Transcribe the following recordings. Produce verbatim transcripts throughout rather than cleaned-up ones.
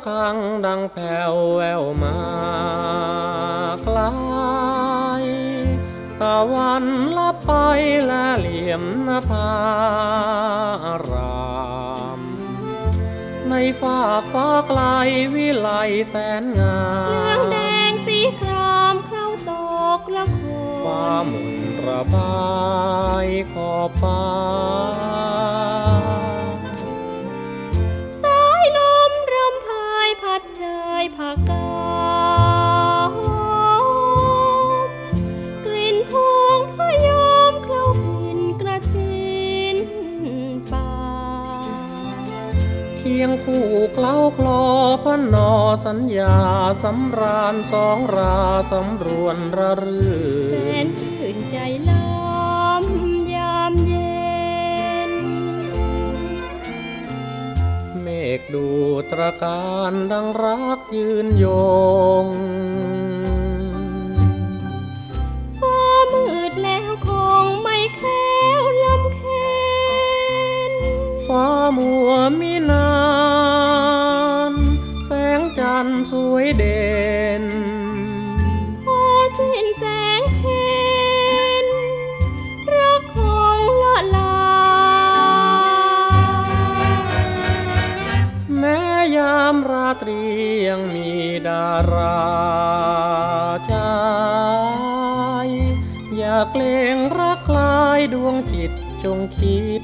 ฆังดังแผ่วแววมาไกลตะวันลับไปและเหลี่ยมนภารามในฝากฟ้าไกลวิไลแสนงามนางแดงสีครามเข้าโศกละโคฟ้าหมุนระบายขอบฟ้าสายลมรำพายพัดเชยผักกากลิ่นพงพยอมเคล้าพินกระทินป่าเคียงคู่เคล้าคลอพนอสัญญาสำราญสองราสำรวนระรื่นแสนชื่นใจล้อมยามเย็นเมฆดูตระการดังรักยืนยงฟ้ามืดแล้วคงไม่แคล้วลำเค็ญฟ้ามัวมินานแสงจันทร์สวยเด่นพอสิ้นแสงเพญรักคงละลาแม้ยามราตรียังมีดาราชายอย่าเกรงรักคลายดวงจิตจงคิด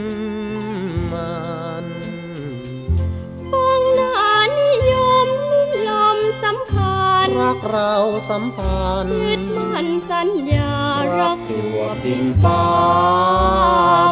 มันฟังหน้านิยมนิลมสำคัญรักเราสัมพันธ์ยึดมั่นสัญญารักจวบดินฟ้า